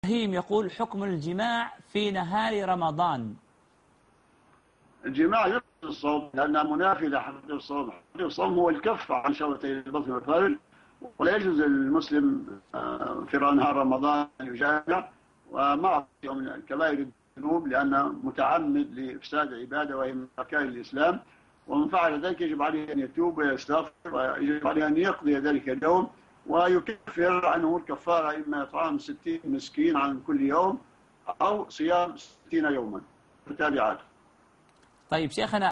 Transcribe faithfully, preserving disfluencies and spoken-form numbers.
إبراهيم يقول: حكم الجماع في نهار رمضان. الجماع يفسد الصوم لأنه منافي لحديث الصوم. حديث الصوم هو الكف عن شهوتي البطن والفرج، ولا يجوز للمسلم في نهار رمضان أن يجامع، ومعه من الكبائر الذنوب لأنه متعمد لإفساد عبادة وهي من أركان الإسلام. ومن فعل ذلك يجب عليه أن يتوب ويستغفر، ويجب عليه أن يقضي ذلك اليوم ويكفر عنه الكفارة، إما إطعام ستين مسكين عن كل يوم أو صيام ستين يوما متابعات. طيب شيخنا،